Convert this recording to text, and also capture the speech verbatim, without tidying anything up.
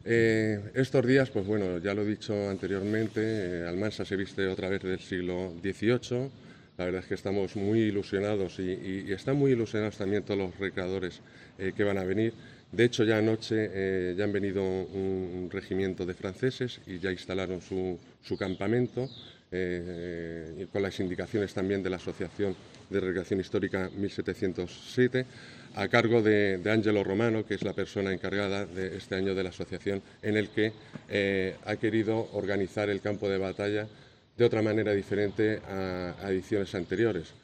Eh, estos días, pues bueno, ya lo he dicho anteriormente, eh, Almansa se viste otra vez del siglo dieciocho. La verdad es que estamos muy ilusionados y, y- y están muy ilusionados también todos los recreadores eh, que van a venir. De hecho, ya anoche eh, ya han venido un, un regimiento de franceses y ya instalaron su, su campamento eh, y con las indicaciones también de la Asociación de Recreación Histórica mil setecientos siete, a cargo de, de Angelo Romano, que es la persona encargada de este año de la asociación, en el que eh, ha querido organizar el campo de batalla de otra manera diferente a, a ediciones anteriores.